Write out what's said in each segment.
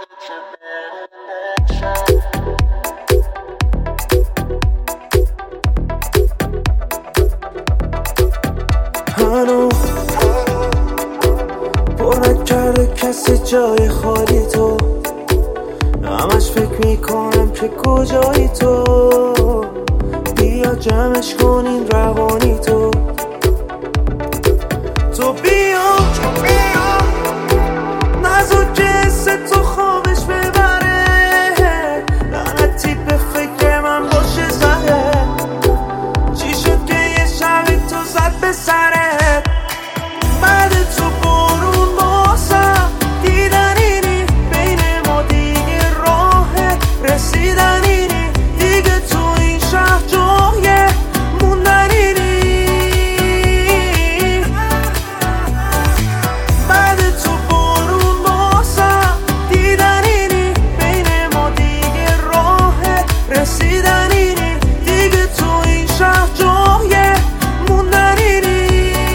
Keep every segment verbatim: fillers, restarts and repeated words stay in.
هنو پر نکرده کسی جای خالی تو، همش فکر میکنم که کجایی تو، بیا جمعش کنین روانی تو، تو بیا نزار که حس تو خوابش ببره، لعنتی به فکر من باشه زده، چی شد که یه شبی تو زد به سرت، بعد تو برون باسم دیدن اینی بین ما دیگه راه رسیدن اینی، دیگه تو این شهر جای موندن اینی، بعد تو برون باسم دیدن اینی بین ما دیگه راه رسیدن اینی، دیگه تو این شهر جای موندن اینی.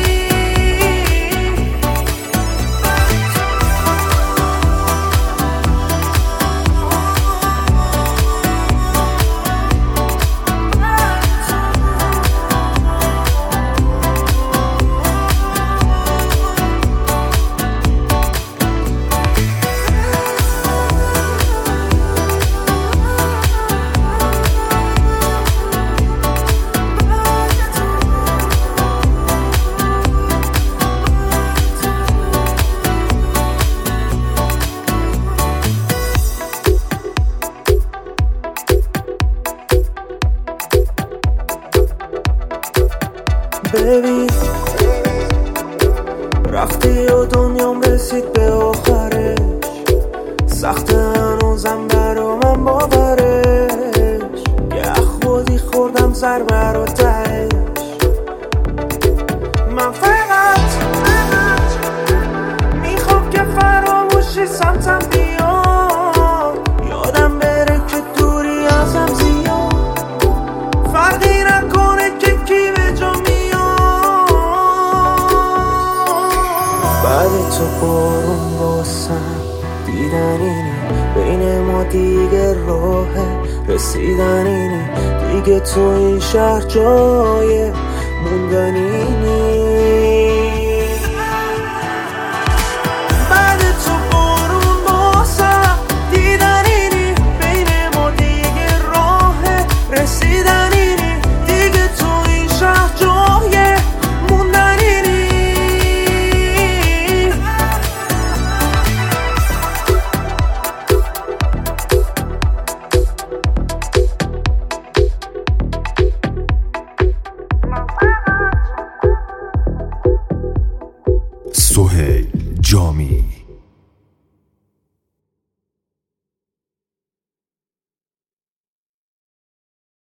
ببین رفتی و دنیام رسید به آخرش، سخت هنوزم برا من باورش، یه خودی خوردم ضربه رو تهش، من فقط میخوام که فراموشی سمتم بیاد، یادم بره که دوری ازم زیاد، فرقی نکنه که کی به جا میاد، بعد تو برون باسم دیدن اینی بین ما دیگه راه رسیدن اینی، دیگه تو این شهر جای موندن اینی، بعد تو برون باسم دیدن اینی بین ما دیگه راه رسیدن اینی، دیگه تو این شهر جای موندن اینی. سهیل جامی.